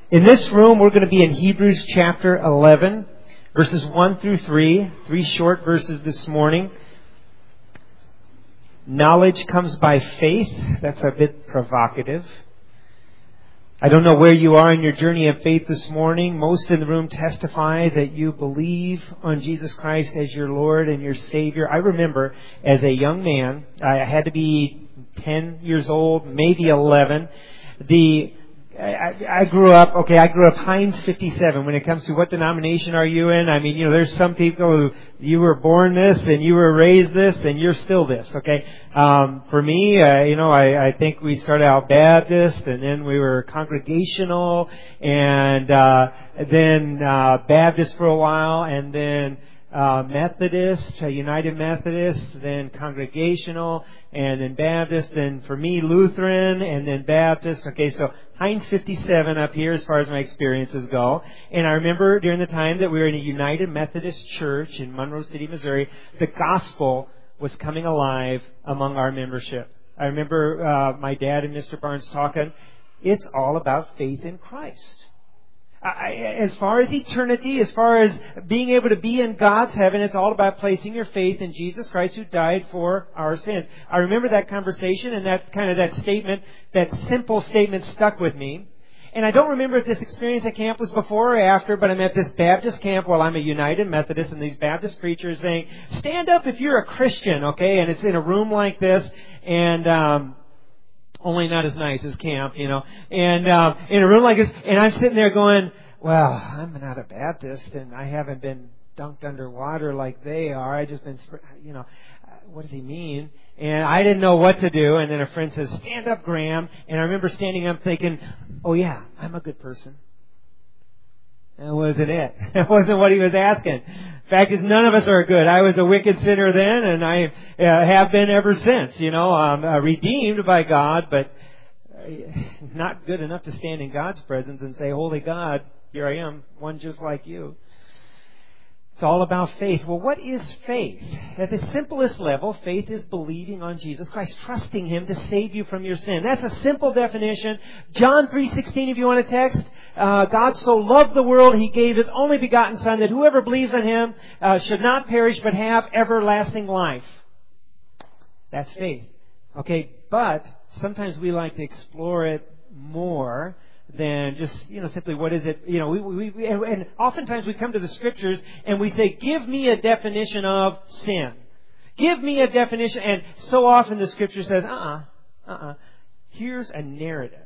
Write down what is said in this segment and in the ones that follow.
In this room, we're going to be in Hebrews chapter 11, verses 1 through 3. 3 short verses this morning. Knowledge comes by faith. That's a bit provocative. I don't know where you are in your journey of faith this morning. Most in the room testify that you believe on Jesus Christ as your Lord and your Savior. I remember as a young man, I had to be 10 years old, maybe 11. I grew up Heinz 57 when it comes to what denomination are you in. I mean, there's some people who you were born this and you were raised this and you're still this, okay? For me, I think we started out Baptist and then we were Congregational and then Baptist for a while and then Methodist, United Methodist, then Congregational, and then Baptist, then for me Lutheran, and then Baptist. Okay, so Heinz 57 up here as far as my experiences go. And I remember during the time that we were in a United Methodist church in Monroe City, Missouri, the gospel was coming alive among our membership. I remember my dad and Mr. Barnes talking, it's all about faith in Christ. As far as eternity, as far as being able to be in God's heaven, it's all about placing your faith in Jesus Christ who died for our sins. I remember that conversation and that statement, that simple statement stuck with me. And I don't remember if this experience at camp was before or after, but I'm at this Baptist camp while I'm a United Methodist and these Baptist preachers saying, stand up if you're a Christian, okay? And it's in a room like this and, only not as nice as camp, and in a room like this, and I'm sitting there going, well, I'm not a Baptist, and I haven't been dunked underwater like they are. I just been, what does he mean? And I didn't know what to do, and then a friend says, stand up, Graham, and I remember standing up thinking, oh yeah, I'm a good person. That wasn't it. That wasn't what he was asking. Fact is, none of us are good. I was a wicked sinner then, and I have been ever since. I'm redeemed by God, but not good enough to stand in God's presence and say, holy God, here I am, one just like you. It's all about faith. Well, what is faith? At the simplest level, faith is believing on Jesus Christ, trusting Him to save you from your sin. That's a simple definition. John 3:16, if you want to text. God so loved the world, He gave His only begotten Son, that whoever believes in Him should not perish, but have everlasting life. That's faith. Okay, but sometimes we like to explore it more than just, simply what is it, and oftentimes we come to the Scriptures and we say, give me a definition of sin. Give me a definition. And so often the Scripture says, here's a narrative.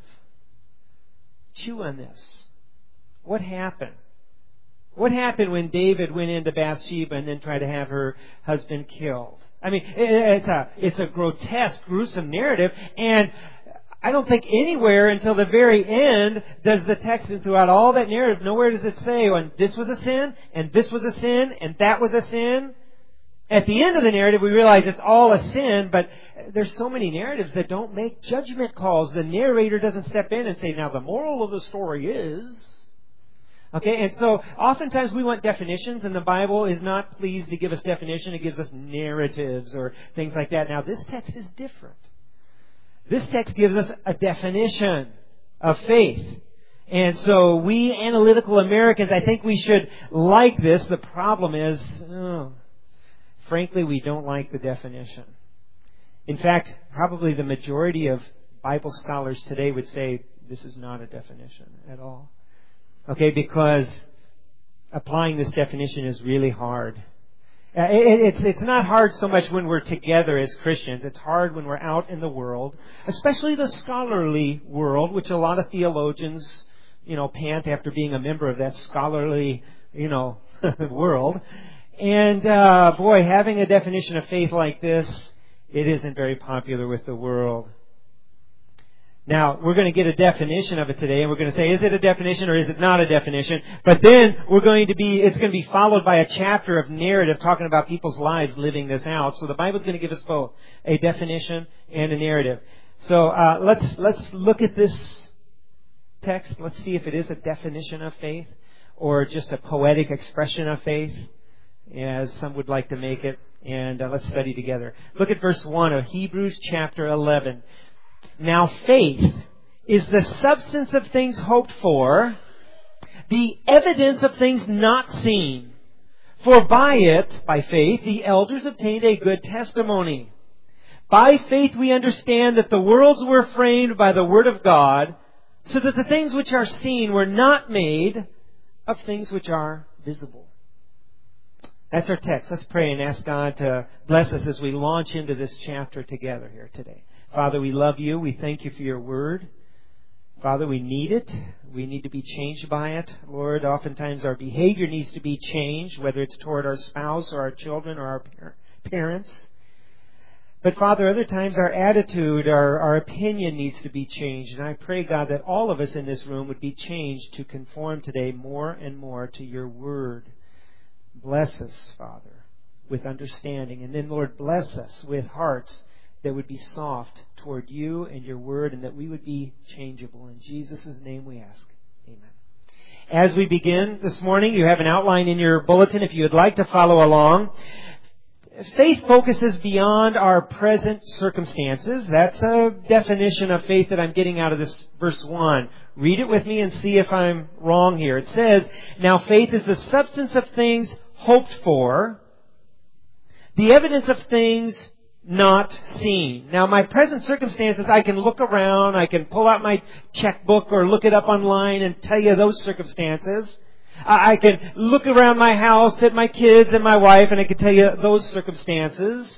Chew on this. What happened? What happened when David went into Bathsheba and then tried to have her husband killed? I mean, it's a grotesque, gruesome narrative, and I don't think anywhere until the very end does the text, and throughout all that narrative, nowhere does it say, when this was a sin, and this was a sin, and that was a sin. At the end of the narrative, we realize it's all a sin, but there's so many narratives that don't make judgment calls. The narrator doesn't step in and say, now the moral of the story is... Okay, and so oftentimes we want definitions, and the Bible is not pleased to give us definition. It gives us narratives or things like that. Now, this text is different. This text gives us a definition of faith. And so we analytical Americans, I think we should like this. The problem is, frankly, we don't like the definition. In fact, probably the majority of Bible scholars today would say this is not a definition at all. Okay, because applying this definition is really hard. It's not hard so much when we're together as Christians. It's hard when we're out in the world, especially the scholarly world, which a lot of theologians, pant after being a member of that scholarly, world. And, having a definition of faith like this, it isn't very popular with the world. Now, we're going to get a definition of it today, and we're going to say, is it a definition or is it not a definition? But then it's going to be followed by a chapter of narrative talking about people's lives living this out. So the Bible's going to give us both a definition and a narrative. So let's look at this text. Let's see if it is a definition of faith or just a poetic expression of faith, as some would like to make it. And let's study together. Look at verse 1 of Hebrews chapter 11. Now faith is the substance of things hoped for, the evidence of things not seen. For by it, by faith, the elders obtained a good testimony. By faith we understand that the worlds were framed by the Word of God, so that the things which are seen were not made of things which are visible. That's our text. Let's pray and ask God to bless us as we launch into this chapter together here today. Father, we love you. We thank you for your Word. Father, we need it. We need to be changed by it. Lord, oftentimes our behavior needs to be changed, whether it's toward our spouse or our children or our parents. But Father, other times our attitude, our opinion needs to be changed. And I pray, God, that all of us in this room would be changed to conform today more and more to your Word. Bless us, Father, with understanding. And then, Lord, bless us with hearts that would be soft toward you and your Word, and that we would be changeable. In Jesus' name we ask. Amen. As we begin this morning, you have an outline in your bulletin if you would like to follow along. Faith focuses beyond our present circumstances. That's a definition of faith that I'm getting out of this verse 1. Read it with me and see if I'm wrong here. It says, now faith is the substance of things hoped for, the evidence of things not seen. Now, my present circumstances, I can look around, I can pull out my checkbook or look it up online and tell you those circumstances. I can look around my house at my kids and my wife and I can tell you those circumstances.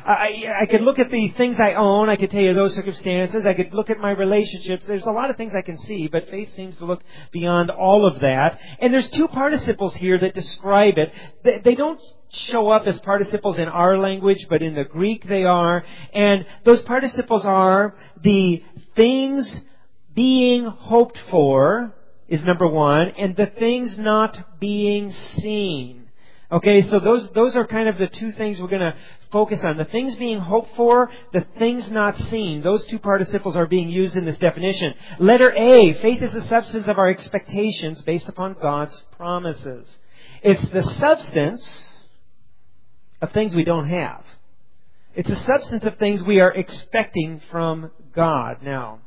I could look at the things I own. I could tell you those circumstances. I could look at my relationships. There's a lot of things I can see, but faith seems to look beyond all of that. And there's two participles here that describe it. They don't show up as participles in our language, but in the Greek they are. And those participles are the things being hoped for is number one, and the things not being seen. Okay, so those are kind of the two things we're going to focus on. The things being hoped for, the things not seen. Those two participles are being used in this definition. Letter A, faith is the substance of our expectations based upon God's promises. It's the substance of things we don't have. It's the substance of things we are expecting from God. Now,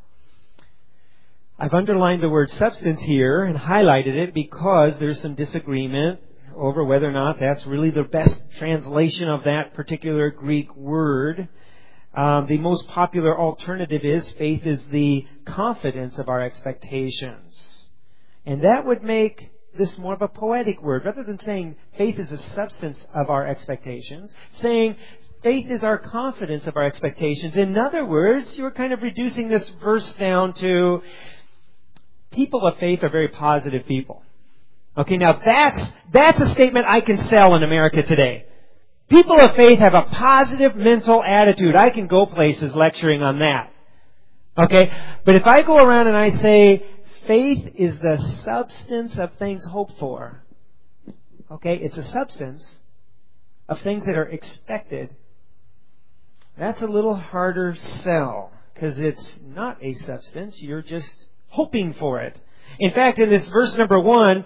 I've underlined the word substance here and highlighted it because there's some disagreement over whether or not that's really the best translation of that particular Greek word. The most popular alternative is faith is the confidence of our expectations. And that would make this more of a poetic word. Rather than saying faith is the substance of our expectations, saying faith is our confidence of our expectations. In other words, you're kind of reducing this verse down to people of faith are very positive people. Okay, now that's a statement I can sell in America today. People of faith have a positive mental attitude. I can go places lecturing on that. Okay, but if I go around and I say faith is the substance of things hoped for. Okay, it's a substance of things that are expected. That's a little harder sell because it's not a substance. You're just hoping for it. In fact, in this verse number 1,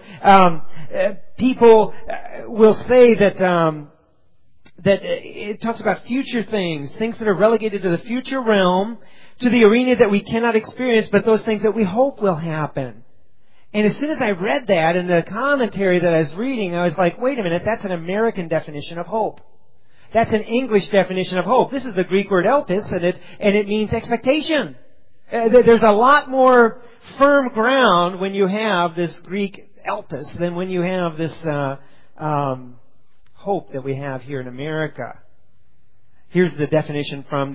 people will say that it talks about future things that are relegated to the future realm, to the arena that we cannot experience, but those things that we hope will happen. And as soon as I read that in the commentary that I was reading, I was like, wait a minute, that's an American definition of hope. That's an English definition of hope. This is the Greek word elpis, and it means expectation. There's a lot more firm ground when you have this Greek elpis than when you have this hope that we have here in America. Here's the definition from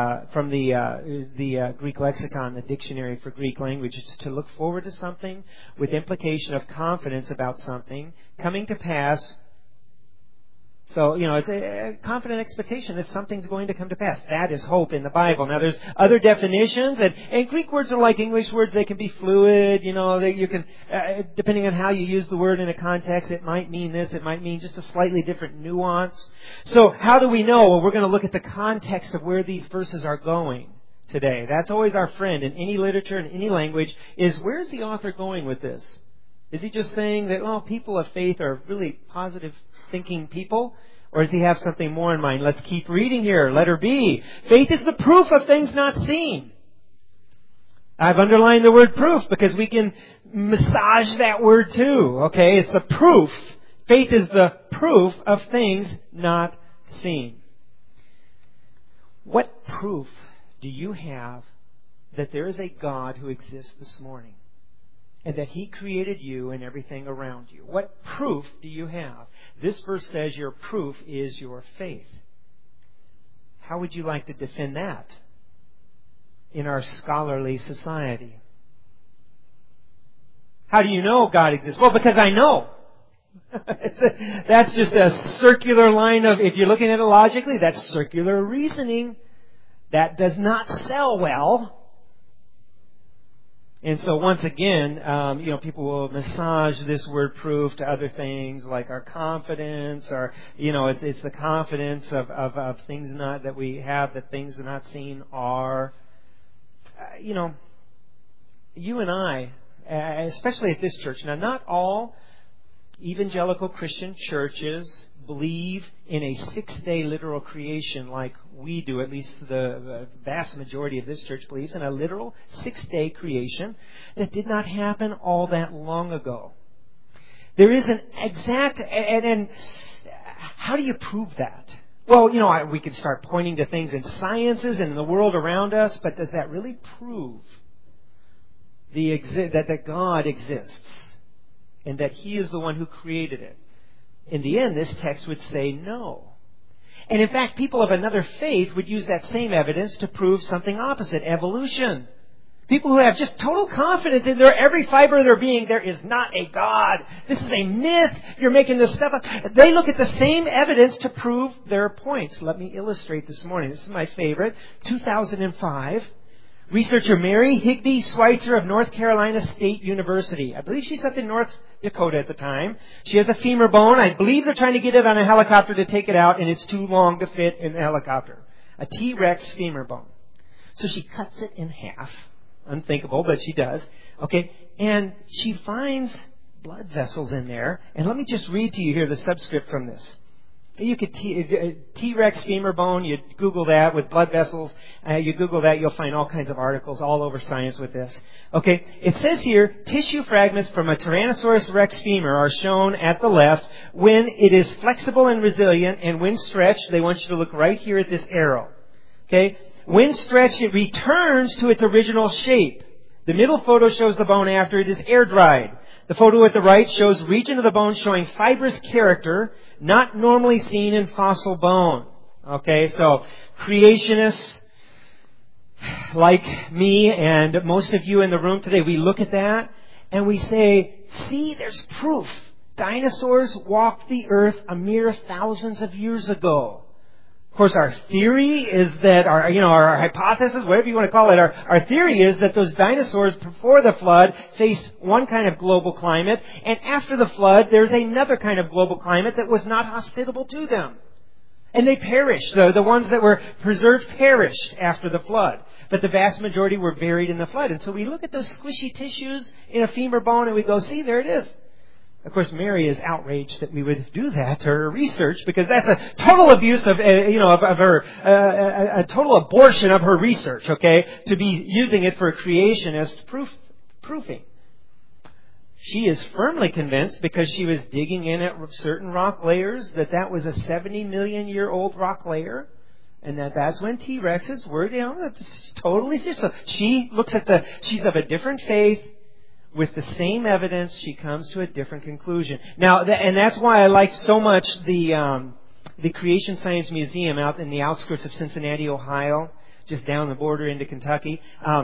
the Greek lexicon, the dictionary for Greek language. It's to look forward to something with implication of confidence about something coming to pass. So, it's a confident expectation that something's going to come to pass. That is hope in the Bible. Now, there's other definitions, and Greek words are like English words. They can be fluid. You can, depending on how you use the word in a context, it might mean this. It might mean just a slightly different nuance. So, how do we know? Well, we're going to look at the context of where these verses are going today. That's always our friend in any literature, in any language, is where's the author going with this? Is he just saying that, people of faith are really positive thinking people? Or does he have something more in mind? Let's keep reading here. Letter B. Faith is the proof of things not seen. I've underlined the word proof because we can massage that word too. Okay, it's the proof. Faith is the proof of things not seen. What proof do you have that there is a God who exists this morning and that He created you and everything around you? What proof do you have? This verse says your proof is your faith. How would you like to defend that in our scholarly society? How do you know God exists? Well, because I know. That's just a circular line of, if you're looking at it logically, that's circular reasoning. That does not sell well. And so once again, people will massage this word proof to other things like our confidence, or, it's the confidence of things that we have, that things are not seen are. You and I, especially at this church, now not all evangelical Christian churches believe in a 6-day literal creation like we do. At least the vast majority of this church believes in a literal 6-day creation that did not happen all that long ago. There is an exact, and how do you prove that? Well, we can start pointing to things in sciences and in the world around us, but does that really prove that God exists and that He is the one who created it? In the end, this text would say no. And in fact, people of another faith would use that same evidence to prove something opposite, evolution. People who have just total confidence in every fiber of their being, there is not a God. This is a myth. You're making this stuff up. They look at the same evidence to prove their points. Let me illustrate this morning. This is my favorite. 2005. Researcher Mary Higby Schweitzer of North Carolina State University. I believe she's up in North Dakota at the time. She has a femur bone. I believe they're trying to get it on a helicopter to take it out, and it's too long to fit in the helicopter. A T-Rex femur bone. So she cuts it in half. Unthinkable, but she does. Okay, and she finds blood vessels in there. And let me just read to you here the subscript from this. You could T-Rex femur bone. You Google that with blood vessels. You Google that, you'll find all kinds of articles all over science with this. Okay, it says here, tissue fragments from a Tyrannosaurus rex femur are shown at the left when it is flexible and resilient, and when stretched, they want you to look right here at this arrow. Okay, when stretched, it returns to its original shape. The middle photo shows the bone after it is air dried. The photo at the right shows region of the bone showing fibrous character, not normally seen in fossil bone. Okay, so creationists like me and most of you in the room today, we look at that and we say, see, there's proof. Dinosaurs walked the earth a mere thousands of years ago. Of course, our theory is that, our hypothesis, whatever you want to call it, our theory is that those dinosaurs before the flood faced one kind of global climate, and after the flood, there's another kind of global climate that was not hospitable to them. And they perished. The ones that were preserved perished after the flood. But the vast majority were buried in the flood. And so we look at those squishy tissues in a femur bone and we go, see, there it is. Of course, Mary is outraged that we would do that to her research, because that's a total abuse of her, a total abortion of her research. Okay, to be using it for creationist proofing. She is firmly convinced, because she was digging in at certain rock layers, that was a 70 million year old rock layer, and that's when T-Rexes were totally. So she looks at she's of a different faith. With the same evidence, she comes to a different conclusion. Now, and that's why I like so much the Creation Science Museum out in the outskirts of Cincinnati, Ohio, just down the border into Kentucky.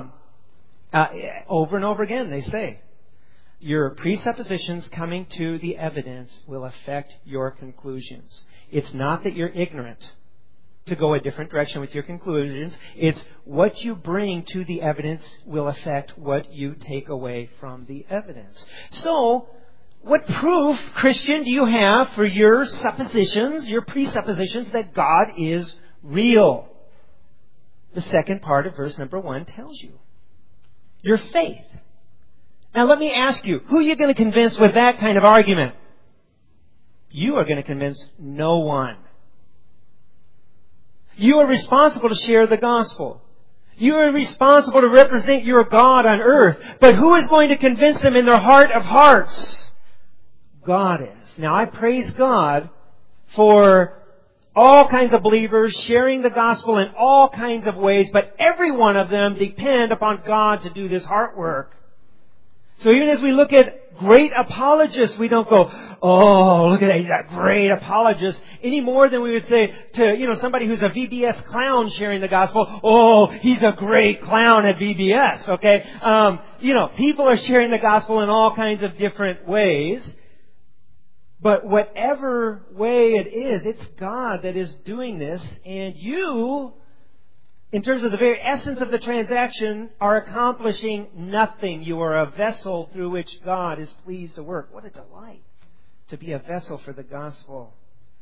Over and over again, they say, your presuppositions coming to the evidence will affect your conclusions. It's not that you're ignorant to go a different direction with your conclusions. It's what you bring to the evidence will affect what you take away from the evidence. So, what proof, Christian, do you have for your suppositions, your presuppositions that God is real? The second part of verse number 1 tells you. Your faith. Now let me ask you, who are you going to convince with that kind of argument? You are going to convince no one. You are responsible to share the gospel. You are responsible to represent your God on earth. But who is going to convince them in their heart of hearts? God is. Now, I praise God for all kinds of believers sharing the gospel in all kinds of ways, but every one of them depend upon God to do this heart work. So even as we look at great apologists, we don't go, oh, look at that great apologist, any more than we would say to, somebody who's a VBS clown sharing the gospel, oh, he's a great clown at VBS, okay? People are sharing the gospel in all kinds of different ways. But whatever way it is, it's God that is doing this. And you, in terms of the very essence of the transaction, are accomplishing nothing. You are a vessel through which God is pleased to work. What a delight to be a vessel for the gospel.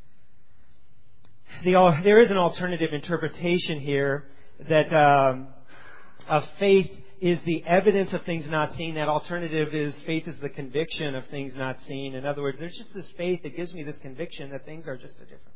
There is an alternative interpretation here that of faith is the evidence of things not seen. That alternative is faith is the conviction of things not seen. In other words, there's just this faith that gives me this conviction that things are just a different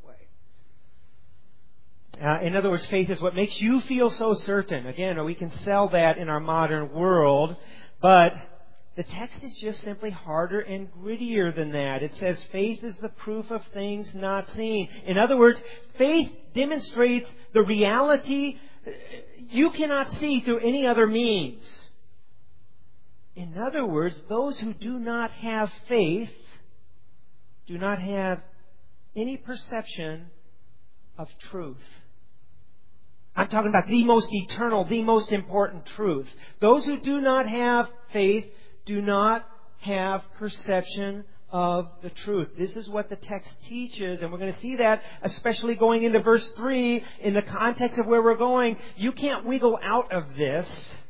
way. In other words, faith is what makes you feel so certain. Again, we can sell that in our modern world, but the text is just simply harder and grittier than that. It says faith is the proof of things not seen. In other words, faith demonstrates the reality you cannot see through any other means. In other words, those who do not have faith do not have any perception of truth. I'm talking about the most eternal, the most important truth. Those who do not have faith do not have perception of the truth. This is what the text teaches, and we're going to see that especially going into verse 3 in the context of where we're going. You can't wiggle out of this.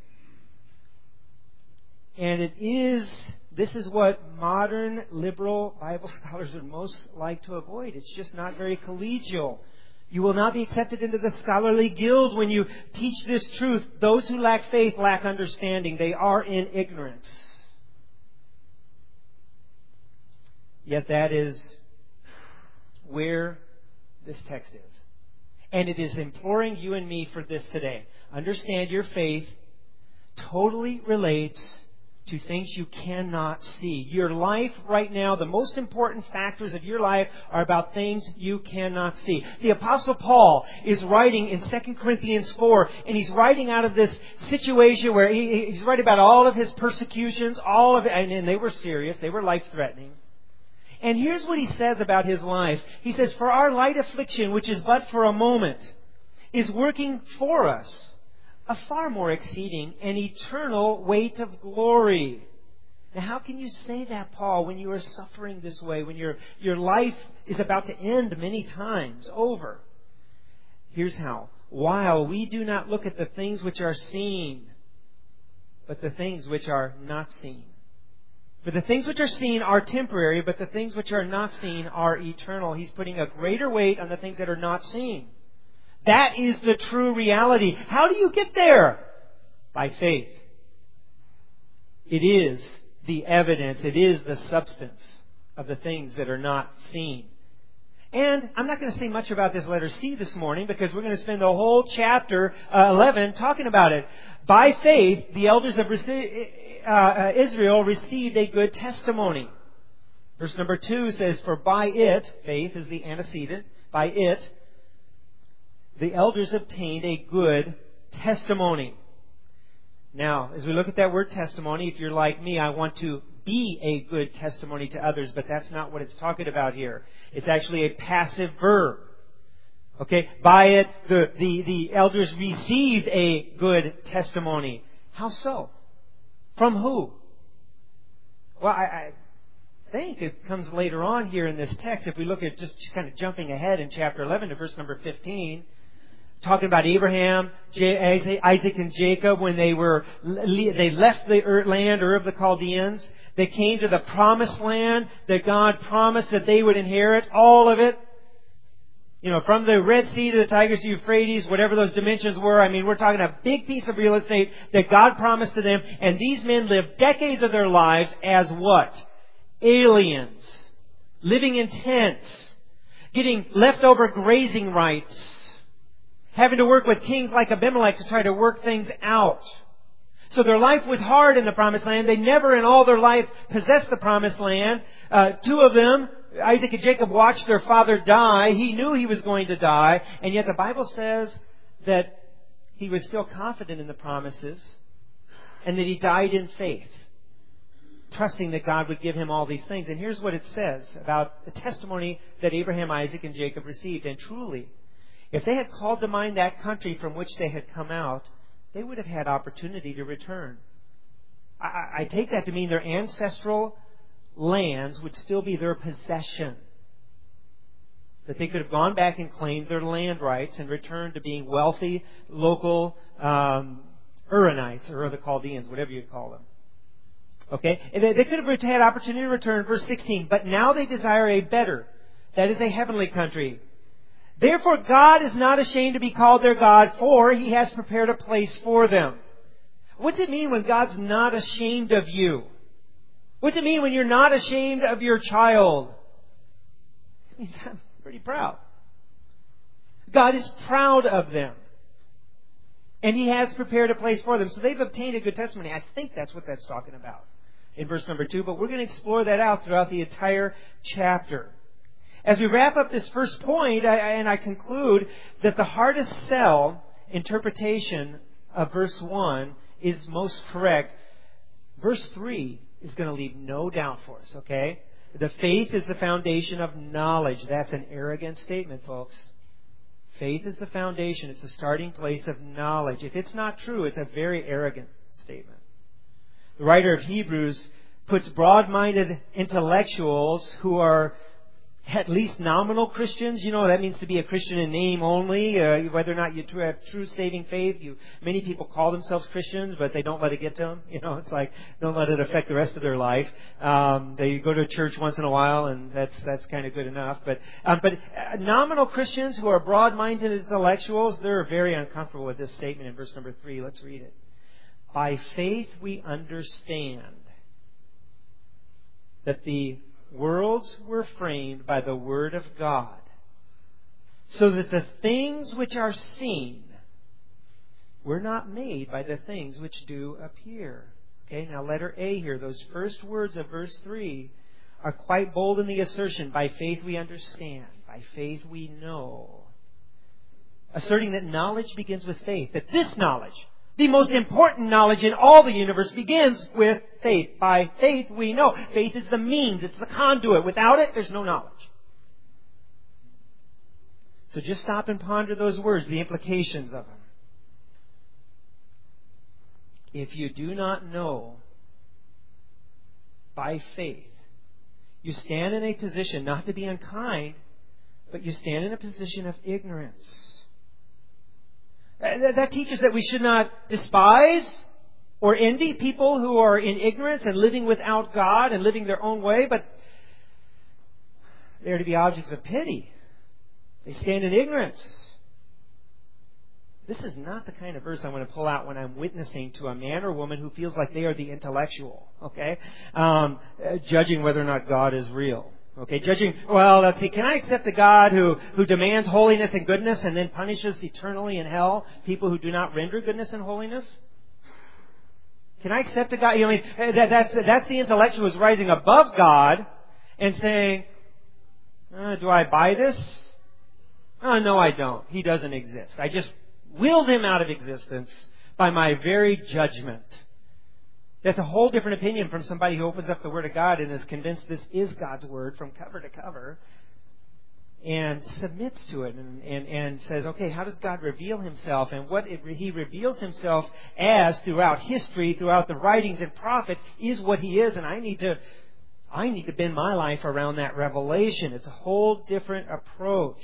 And this is what modern liberal Bible scholars would most like to avoid. It's just not very collegial. You will not be accepted into the scholarly guild when you teach this truth. Those who lack faith lack understanding. They are in ignorance. Yet that is where this text is. And it is imploring you and me for this today. Understand your faith totally relates to things you cannot see. Your life right now, the most important factors of your life are about things you cannot see. The Apostle Paul is writing in 2 Corinthians 4, and he's writing out of this situation where he's writing about all of his persecutions, and they were serious, they were life-threatening. And here's what he says about his life. He says, "For our light affliction, which is but for a moment, is working for us a far more exceeding and eternal weight of glory." Now, how can you say that, Paul, when you are suffering this way, when your life is about to end many times over? Here's how. While we do not look at the things which are seen, but the things which are not seen. For the things which are seen are temporary, but the things which are not seen are eternal. He's putting a greater weight on the things that are not seen. That is the true reality. How do you get there? By faith. It is the evidence, it is the substance of the things that are not seen. And I'm not going to say much about this letter C this morning because we're going to spend the whole chapter 11 talking about it. By faith, the elders of Israel received a good testimony. Verse number 2 says, "For by it," faith is the antecedent, "by it, the elders obtained a good testimony." Now, as we look at that word testimony, if you're like me, I want to be a good testimony to others, but that's not what it's talking about here. It's actually a passive verb. Okay? By it, the elders received a good testimony. How so? From who? Well, I think it comes later on here in this text. If we look at just kind of jumping ahead in chapter 11 to verse number 15, talking about Abraham, Isaac, and Jacob when they left the land, Ur of the Chaldeans. They came to the promised land that God promised that they would inherit, all of it. From the Red Sea to the Tigris, Euphrates, whatever those dimensions were. I mean, we're talking a big piece of real estate that God promised to them. And these men lived decades of their lives as what? Aliens. Living in tents. Getting leftover grazing rights. having to work with kings like Abimelech to try to work things out. So their life was hard in the Promised Land. They never in all their life possessed the Promised Land. Two of them, Isaac and Jacob, watched their father die. He knew he was going to die. And yet the Bible says that he was still confident in the promises and that he died in faith, trusting that God would give him all these things. And here's what it says about the testimony that Abraham, Isaac, and Jacob received. And truly, if they had called to mind that country from which they had come out, they would have had opportunity to return. I take that to mean their ancestral lands would still be their possession. That they could have gone back and claimed their land rights and returned to being wealthy, local Urites, or the Chaldeans, whatever you call them. Okay? And they could have had opportunity to return. Verse 16. But now they desire a better, that is a heavenly country. Therefore God is not ashamed to be called their God, for He has prepared a place for them. What's it mean when God's not ashamed of you? What's it mean when you're not ashamed of your child? It means I'm pretty proud. God is proud of them. And He has prepared a place for them. So they've obtained a good testimony. I think that's what that's talking about in verse number 2. But we're going to explore that out throughout the entire chapter. As we wrap up this first point, I conclude that the hardest sell interpretation of verse 1 is most correct. Verse 3 is going to leave no doubt for us, okay? The faith is the foundation of knowledge. That's an arrogant statement, folks. Faith is the foundation. It's the starting place of knowledge. If it's not true, it's a very arrogant statement. The writer of Hebrews puts broad-minded intellectuals who are at least nominal Christians. You know what that means to be a Christian in name only. Whether or not you have true saving faith. Many people call themselves Christians, but they don't let it get to them. You know, it's like, don't let it affect the rest of their life. They go to church once in a while, and that's kind of good enough. But nominal Christians who are broad-minded intellectuals, they're very uncomfortable with this statement in verse number 3. Let's read it. By faith we understand that the worlds were framed by the Word of God, so that the things which are seen were not made by the things which do appear. Okay, now letter A here. Those first words of verse 3 are quite bold in the assertion, by faith we understand, by faith we know. Asserting that knowledge begins with faith, that this knowledge, the most important knowledge in all the universe, begins with faith. By faith we know. Faith is the means. It's the conduit. Without it, there's no knowledge. So just stop and ponder those words, the implications of them. If you do not know by faith, you stand in a position, not to be unkind, but you stand in a position of ignorance. That teaches that we should not despise or envy people who are in ignorance and living without God and living their own way, but they are to be objects of pity. They stand in ignorance. This is not the kind of verse I want to pull out when I'm witnessing to a man or woman who feels like they are the intellectual, okay? Judging whether or not God is real. Okay, let's see, can I accept a God who demands holiness and goodness and then punishes eternally in hell people who do not render goodness and holiness? Can I accept a God? That's the intellectual who's rising above God and saying, do I buy this? Oh, no, I don't. He doesn't exist. I just willed him out of existence by my very judgment. That's a whole different opinion from somebody who opens up the Word of God and is convinced this is God's Word from cover to cover and submits to it and says, okay, how does God reveal Himself? And what He reveals Himself as throughout history, throughout the writings and prophets, is what He is, and I need to bend my life around that revelation. It's a whole different approach.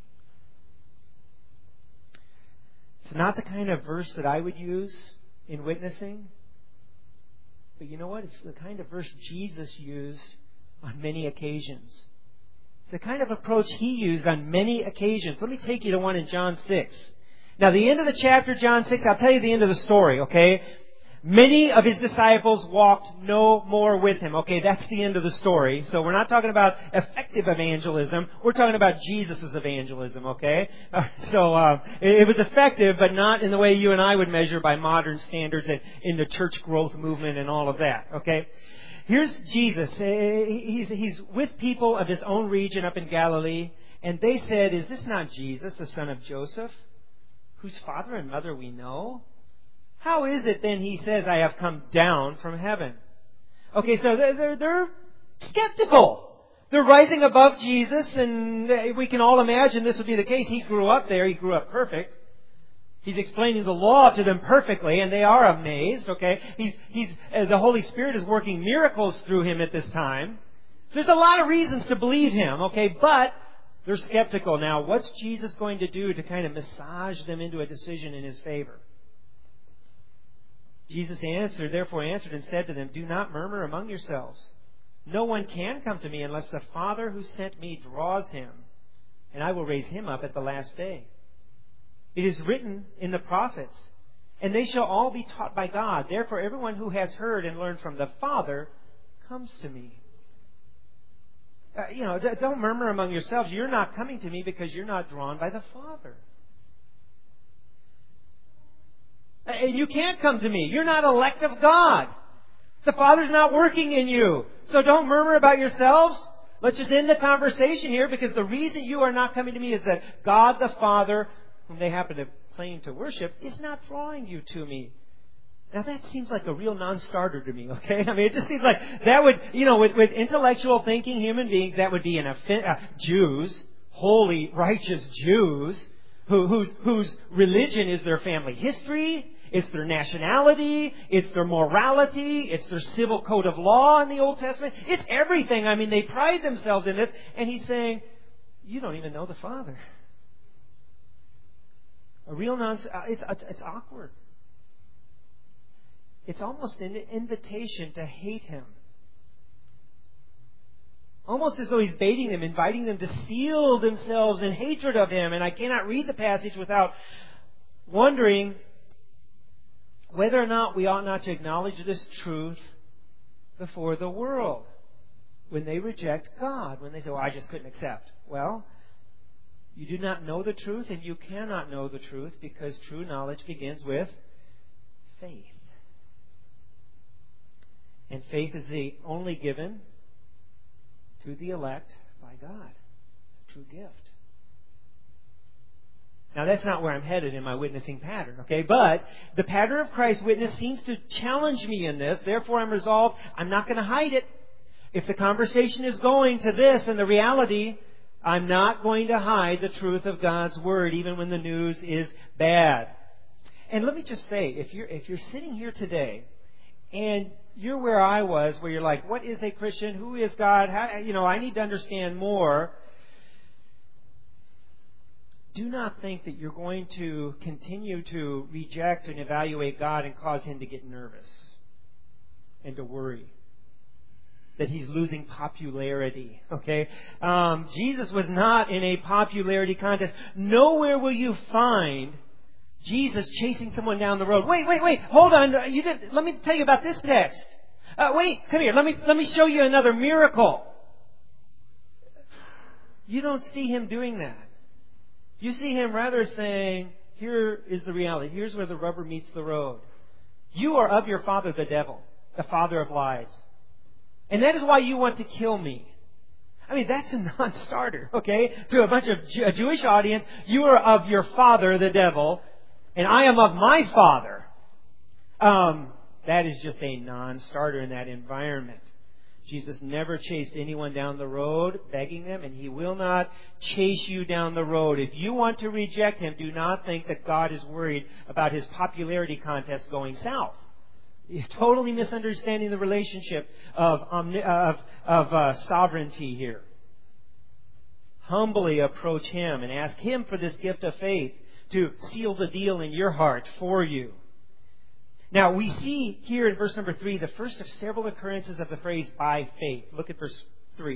It's not the kind of verse that I would use in witnessing. But you know what? It's the kind of verse Jesus used on many occasions. It's the kind of approach He used on many occasions. Let me take you to one in John 6. Now, the end of the chapter, John 6, I'll tell you the end of the story, okay? Many of his disciples walked no more with him. Okay, that's the end of the story. So we're not talking about effective evangelism. We're talking about Jesus' evangelism, okay? It was effective, but not in the way you and I would measure by modern standards and in the church growth movement and all of that, okay? Here's Jesus. He's with people of his own region up in Galilee, and they said, "Is this not Jesus, the son of Joseph, whose father and mother we know? How is it then he says, 'I have come down from heaven'?" Okay, so they're skeptical. They're rising above Jesus, and we can all imagine this would be the case. He grew up there. He grew up perfect. He's explaining the law to them perfectly, and they are amazed, okay? The Holy Spirit is working miracles through him at this time. So there's a lot of reasons to believe him, okay? But they're skeptical. Now, what's Jesus going to do to kind of massage them into a decision in his favor? Jesus therefore answered and said to them, "Do not murmur among yourselves. No one can come to me unless the Father who sent me draws him, and I will raise him up at the last day. It is written in the prophets, and they shall all be taught by God. Therefore everyone who has heard and learned from the Father comes to me." Don't murmur among yourselves. You're not coming to me because you're not drawn by the Father. And you can't come to me. You're not elect of God. The Father's not working in you. So don't murmur about yourselves. Let's just end the conversation here, because the reason you are not coming to me is that God the Father, whom they happen to claim to worship, is not drawing you to me. Now that seems like a real non-starter to me, okay? I mean, it just seems like that would, with intellectual thinking human beings, that would be Jews, holy, righteous Jews, whose religion is their family history, it's their nationality, it's their morality, it's their civil code of law in the Old Testament. It's everything. I mean, they pride themselves in this. And he's saying, you don't even know the Father. It's awkward. It's almost an invitation to hate him. Almost as though he's baiting them, inviting them to seal themselves in hatred of him. And I cannot read the passage without wondering whether or not we ought not to acknowledge this truth before the world when they reject God. When they say, "Well, I just couldn't accept." Well, you do not know the truth, and you cannot know the truth, because true knowledge begins with faith. And faith is the only given to the elect by God. It's a true gift. Now, that's not where I'm headed in my witnessing pattern, okay? But the pattern of Christ's witness seems to challenge me in this. Therefore, I'm resolved, I'm not going to hide it. If the conversation is going to this and the reality, I'm not going to hide the truth of God's Word, even when the news is bad. And let me just say, if you're sitting here today and you're where I was, where you're like, what is a Christian? Who is God? I need to understand more. Do not think that you're going to continue to reject and evaluate God and cause him to get nervous and to worry that he's losing popularity. Okay? Jesus was not in a popularity contest. Nowhere will you find Jesus chasing someone down the road. Wait, hold on. Let me tell you about this text. Wait, come here. Let me show you another miracle. You don't see him doing that. You see him rather saying, here is the reality. Here's where the rubber meets the road. You are of your father, the devil, the father of lies. And that is why you want to kill me. I mean, that's a non-starter, okay? To a bunch of a Jewish audience, you are of your father, the devil, and I am of my father. That is just a non-starter in that environment. Jesus never chased anyone down the road begging them, and he will not chase you down the road. If you want to reject him, do not think that God is worried about his popularity contest going south. He's totally misunderstanding the relationship of sovereignty here. Humbly approach him and ask him for this gift of faith to seal the deal in your heart for you. Now, we see here in verse number 3 the first of several occurrences of the phrase by faith. Look at verse 3.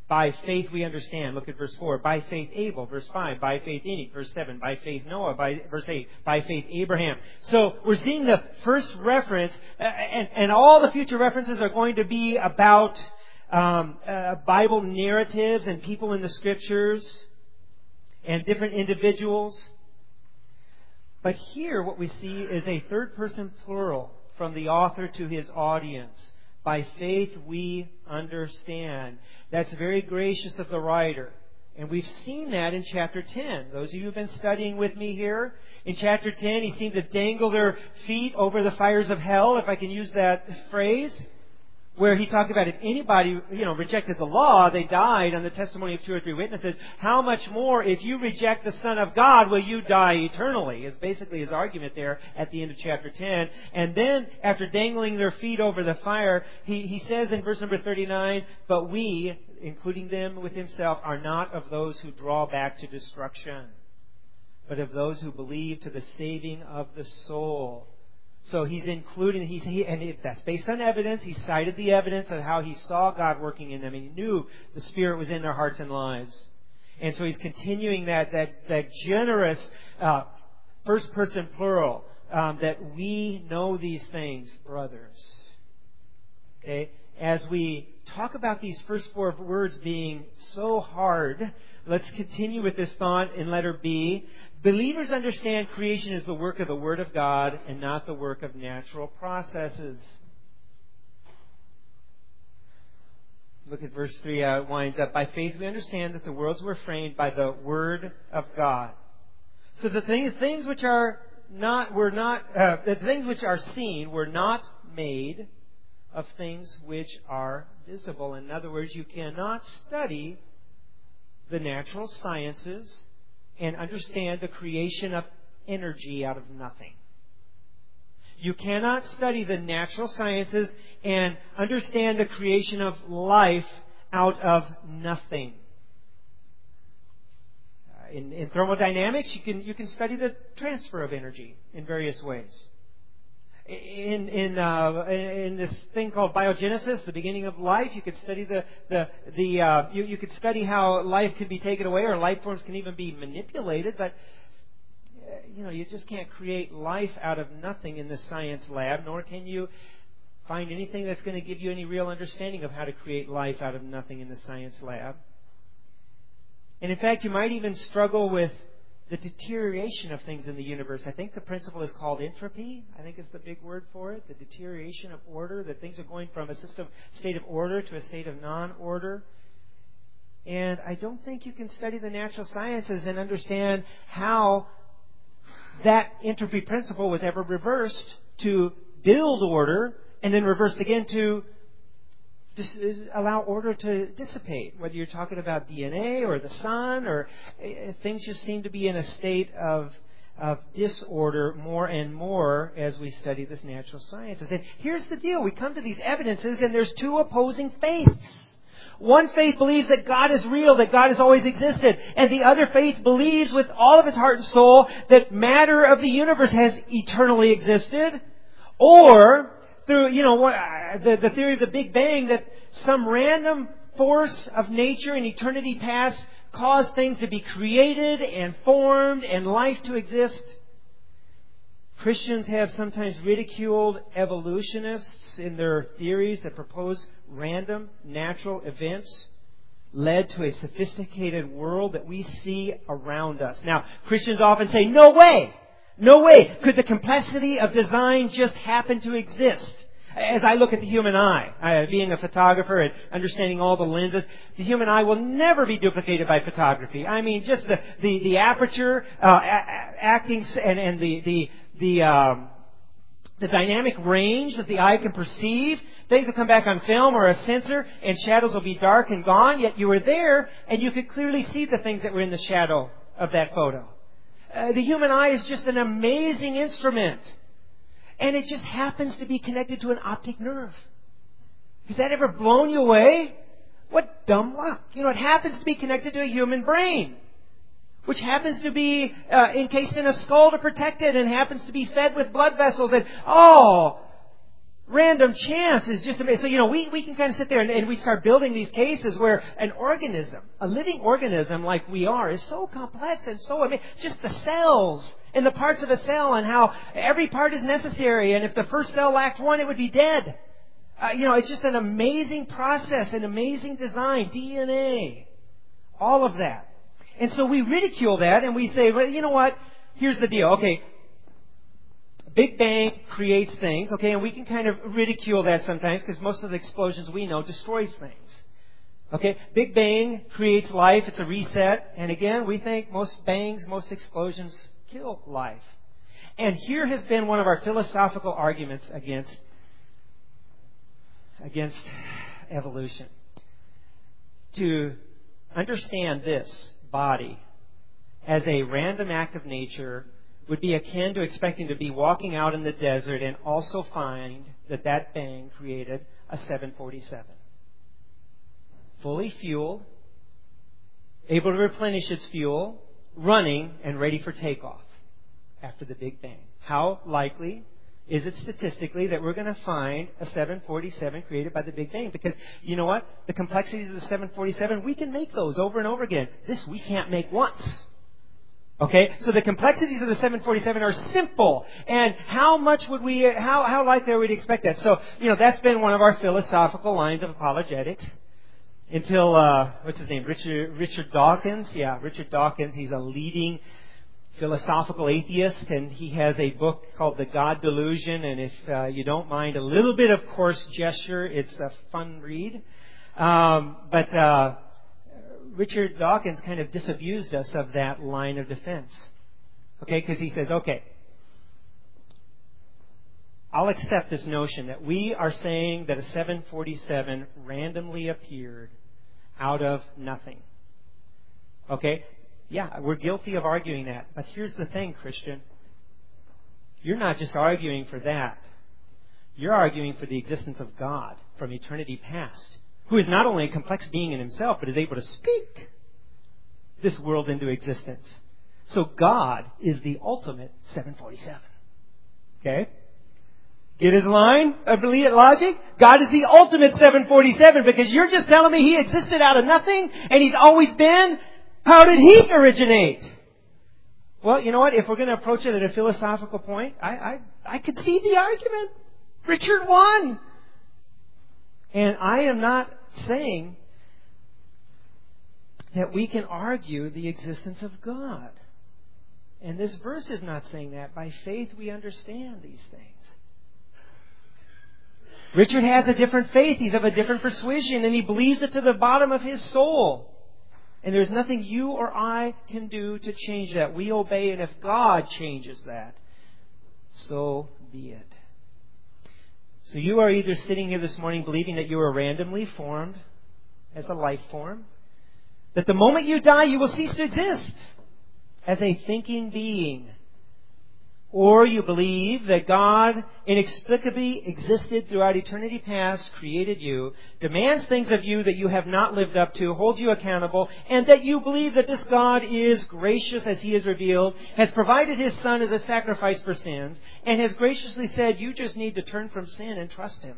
By faith we understand. Look at verse 4. By faith Abel. Verse 5. By faith Enoch. Verse 7. By faith Noah. Verse 8. By faith Abraham. So we're seeing the first reference, and all the future references are going to be about Bible narratives and people in the Scriptures and different individuals. But here what we see is a third person plural from the author to his audience. By faith we understand. That's very gracious of the writer. And we've seen that in chapter 10. Those of you who've been studying with me here, in chapter 10, he seemed to dangle their feet over the fires of hell, if I can use that phrase, where he talked about if anybody, rejected the law, they died on the testimony of 2 or 3 witnesses. How much more, if you reject the Son of God, will you die eternally? Is basically his argument there at the end of chapter 10. And then, after dangling their feet over the fire, he says in verse number 39, but we, including them with himself, are not of those who draw back to destruction, but of those who believe to the saving of the soul. So he's including, and that's based on evidence. He cited the evidence of how he saw God working in them. And he knew the Spirit was in their hearts and lives. And so he's continuing that generous first person plural, that we know these things, brothers. Okay? As we talk about these first 4 words being so hard, let's continue with this thought in letter B. Believers understand creation is the work of the Word of God and not the work of natural processes. Look at verse 3, how it winds up. By faith we understand that the worlds were framed by the Word of God. So the things which are seen were not made of things which are visible. In other words, you cannot study the natural sciences and understand the creation of energy out of nothing. You cannot study the natural sciences and understand the creation of life out of nothing. In thermodynamics, you can study the transfer of energy in various ways. In this thing called biogenesis, the beginning of life, you could study you could study how life can be taken away, or life forms can even be manipulated. But you just can't create life out of nothing in the science lab, nor can you find anything that's going to give you any real understanding of how to create life out of nothing in the science lab. And in fact, you might even struggle with the deterioration of things in the universe. I think the principle is called entropy. I think is the big word for it. The deterioration of order, that things are going from a state of order to a state of non-order. And I don't think you can study the natural sciences and understand how that entropy principle was ever reversed to build order and then reversed again to allow order to dissipate, whether you're talking about DNA or the sun, or things just seem to be in a state of disorder more and more as we study this natural sciences. And here's the deal. We come to these evidences and there's 2 opposing faiths. One faith believes that God is real, that God has always existed. And the other faith believes with all of its heart and soul that matter of the universe has eternally existed. Or through, the theory of the Big Bang, that some random force of nature in eternity past caused things to be created and formed and life to exist. Christians have sometimes ridiculed evolutionists in their theories that propose random natural events led to a sophisticated world that we see around us. Now, Christians often say, no way! No way could the complexity of design just happen to exist. As I look at the human eye, being a photographer and understanding all the lenses, the human eye will never be duplicated by photography. I mean, just the aperture, acting, and the dynamic range that the eye can perceive. Things will come back on film or a sensor, and shadows will be dark and gone, yet you were there, and you could clearly see the things that were in the shadow of that photo. The human eye is just an amazing instrument. And it just happens to be connected to an optic nerve. Has that ever blown you away? What dumb luck. It happens to be connected to a human brain, which happens to be encased in a skull to protect it and happens to be fed with blood vessels. And, random chance is just amazing. So, we can kind of sit there and we start building these cases where an organism, a living organism like we are, is so complex and so amazing. Just the cells and the parts of a cell and how every part is necessary. And if the first cell lacked one, it would be dead. It's just an amazing process, an amazing design, DNA, all of that. And so we ridicule that and we say, well, you know what? Here's the deal. Okay, Big Bang creates things, okay, and we can kind of ridicule that sometimes because most of the explosions we know destroys things. Okay, Big Bang creates life, it's a reset, and again, we think most bangs, most explosions kill life. And here has been one of our philosophical arguments against evolution. To understand this body as a random act of nature would be akin to expecting to be walking out in the desert and also find that bang created a 747. Fully fueled, able to replenish its fuel, running and ready for takeoff after the Big Bang. How likely is it statistically that we're going to find a 747 created by the Big Bang? Because you know what? The complexities of the 747, we can make those over and over again. This we can't make once. Okay? So the complexities of the 747 are simple. And how likely are we to expect that? So, that's been one of our philosophical lines of apologetics until, what's his name? Richard Dawkins? Yeah, Richard Dawkins. He's a leading philosophical atheist, and he has a book called The God Delusion, and if you don't mind a little bit of coarse gesture, it's a fun read. But Richard Dawkins kind of disabused us of that line of defense. Okay, because he says, okay, I'll accept this notion that we are saying that a 747 randomly appeared out of nothing. Okay? Yeah, we're guilty of arguing that. But here's the thing, Christian. You're not just arguing for that. You're arguing for the existence of God from eternity past, who is not only a complex being in himself, but is able to speak this world into existence. So God is the ultimate 747. Okay? Get his line of logic? God is the ultimate 747 because you're just telling me he existed out of nothing and he's always been. How did he originate? Well, you know what? If we're going to approach it at a philosophical point, I could see the argument. Richard won. And I am not saying that we can argue the existence of God. And this verse is not saying that. By faith we understand these things. Richard has a different faith. He's of a different persuasion, and he believes it to the bottom of his soul. And there's nothing you or I can do to change that. We obey, and if God changes that, so be it. So you are either sitting here this morning believing that you are randomly formed as a life form, that the moment you die you will cease to exist as a thinking being, or you believe that God inexplicably existed throughout eternity past, created you, demands things of you that you have not lived up to, holds you accountable, and that you believe that this God is gracious as He is revealed, has provided His Son as a sacrifice for sins, and has graciously said you just need to turn from sin and trust Him.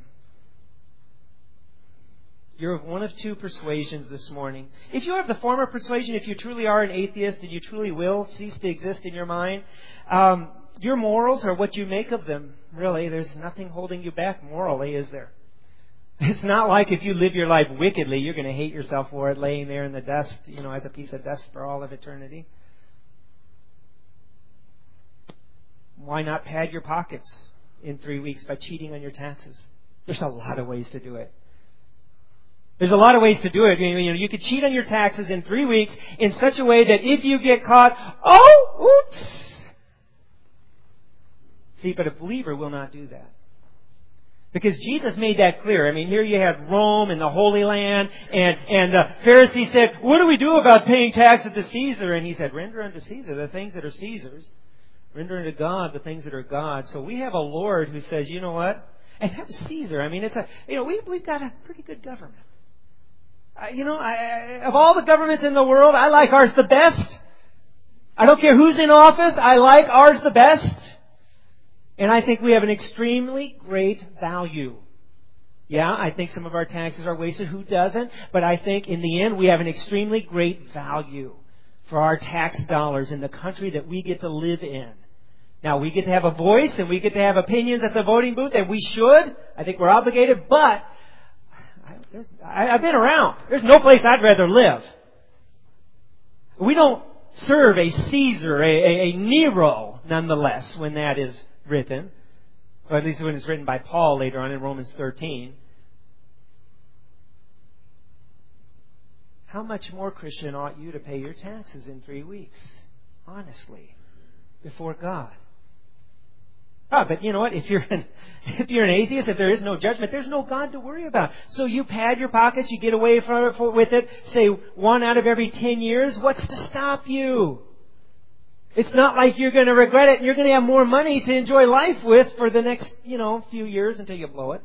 You're of one of two persuasions this morning. If you have the former persuasion, if you truly are an atheist and you truly will cease to exist in your mind, your morals are what you make of them. Really, there's nothing holding you back morally, is there? It's not like if you live your life wickedly, you're going to hate yourself for it, laying there in the dust, as a piece of dust for all of eternity. Why not pad your pockets in 3 weeks by cheating on your taxes? There's a lot of ways to do it. There's a lot of ways to do it. You could cheat on your taxes in 3 weeks in such a way that if you get caught, oops. See, but a believer will not do that. Because Jesus made that clear. Here you have Rome and the Holy Land, and the Pharisee said, what do we do about paying taxes to Caesar? And he said, render unto Caesar the things that are Caesar's. Render unto God the things that are God's. So we have a Lord who says, you know what? And have Caesar. We've got a pretty good government. Of all the governments in the world, I like ours the best. I don't care who's in office. I like ours the best. And I think we have an extremely great value. Yeah, I think some of our taxes are wasted. Who doesn't? But I think in the end we have an extremely great value for our tax dollars in the country that we get to live in. Now, we get to have a voice and we get to have opinions at the voting booth, and we should. I think we're obligated, but I've been around. There's no place I'd rather live. We don't serve a Caesar, a Nero, nonetheless, when that is written. Or at least when it's written by Paul later on in Romans 13. How much more, Christian, ought you to pay your taxes in 3 weeks? Honestly. Before God. But you know what? If you're an atheist, if there is no judgment, there's no God to worry about. So you pad your pockets, you get away with it, say 1 out of every 10 years. What's to stop you? It's not like you're going to regret it and you're going to have more money to enjoy life with for the next, few years until you blow it.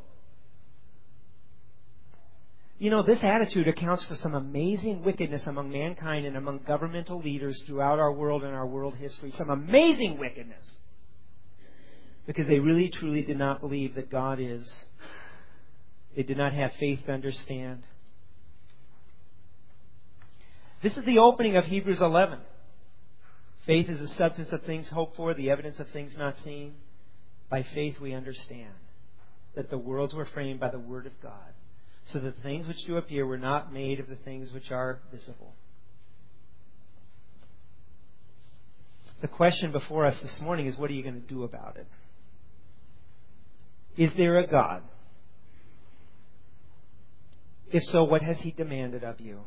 This attitude accounts for some amazing wickedness among mankind and among governmental leaders throughout our world and our world history. Some amazing wickedness. Because they really, truly did not believe that God is. They did not have faith to understand. This is the opening of Hebrews 11. Faith is the substance of things hoped for, the evidence of things not seen. By faith we understand that the worlds were framed by the Word of God, so that the things which do appear were not made of the things which are visible. The question before us this morning is, what are you going to do about it? Is there a God? If so, what has He demanded of you?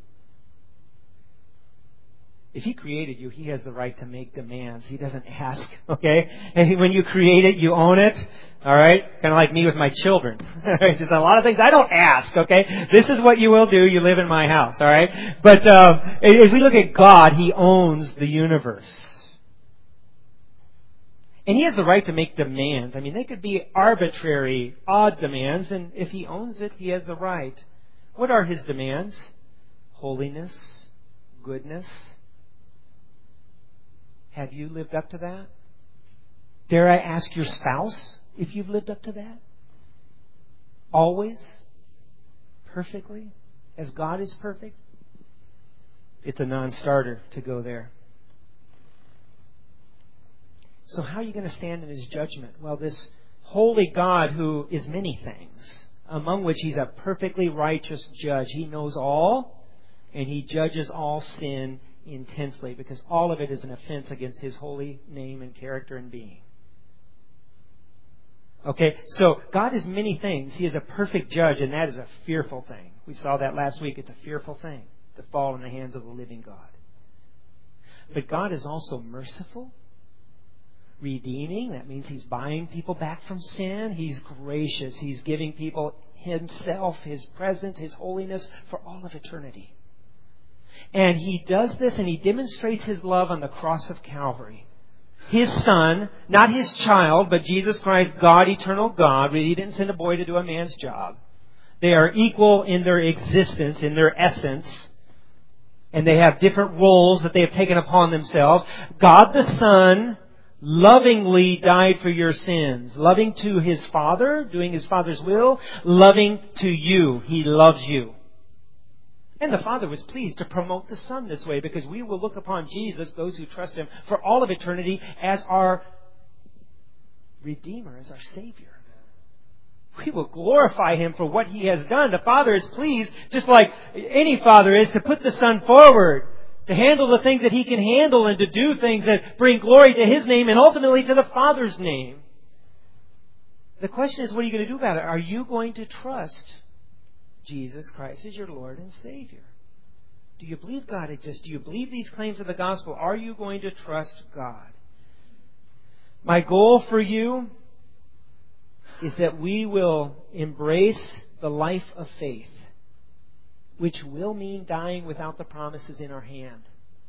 If He created you, He has the right to make demands. He doesn't ask, okay? And when you create it, you own it, all right? Kind of like me with my children. There's a lot of things I don't ask, okay? This is what you will do. You live in my house, all right? But as we look at God, He owns the universe. And He has the right to make demands. I mean, they could be arbitrary, odd demands, and if He owns it, He has the right. What are His demands? Holiness, goodness. Have you lived up to that? Dare I ask your spouse if you've lived up to that? Always? Perfectly? As God is perfect? It's a non-starter to go there. So how are you going to stand in His judgment? Well, this holy God who is many things, among which He's a perfectly righteous judge. He knows all, and He judges all sin intensely, because all of it is an offense against His holy name and character and being. Okay, so God is many things. He is a perfect judge, and that is a fearful thing. We saw that last week. It's a fearful thing to fall in the hands of the living God. But God is also merciful, redeeming. That means He's buying people back from sin. He's gracious. He's giving people Himself, His presence, His holiness for all of eternity. And He does this, and He demonstrates His love on the cross of Calvary. His Son, not His child, but Jesus Christ, God, eternal God. He didn't send a boy to do a man's job. They are equal in their existence, in their essence. And they have different roles that they have taken upon themselves. God the Son lovingly died for your sins. Loving to His Father, doing His Father's will. Loving to you. He loves you. And the Father was pleased to promote the Son this way, because we will look upon Jesus, those who trust Him, for all of eternity as our Redeemer, as our Savior. We will glorify Him for what He has done. The Father is pleased, just like any father is, to put the Son forward, to handle the things that He can handle, and to do things that bring glory to His name and ultimately to the Father's name. The question is, what are you going to do about it? Are you going to trust Jesus Christ is your Lord and Savior? Do you believe God exists? Do you believe these claims of the gospel? Are you going to trust God? My goal for you is that we will embrace the life of faith, which will mean dying without the promises in our hand.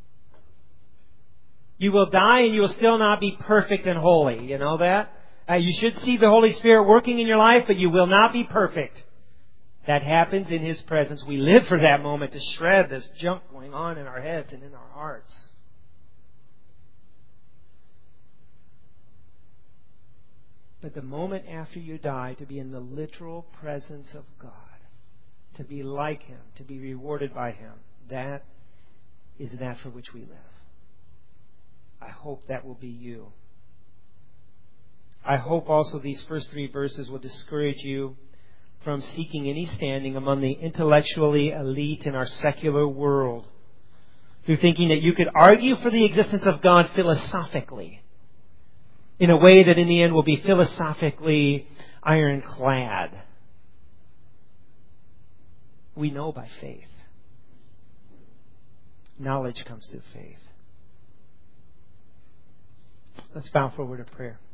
You will die and you will still not be perfect and holy. You know that? You should see the Holy Spirit working in your life, but you will not be perfect. That happens in His presence. We live for that moment to shred this junk going on in our heads and in our hearts. But the moment after you die, to be in the literal presence of God, to be like Him, to be rewarded by Him, that is that for which we live. I hope that will be you. I hope also these first 3 verses will discourage you from seeking any standing among the intellectually elite in our secular world through thinking that you could argue for the existence of God philosophically in a way that in the end will be philosophically ironclad. We know by faith. Knowledge comes through faith. Let's bow for a word of prayer.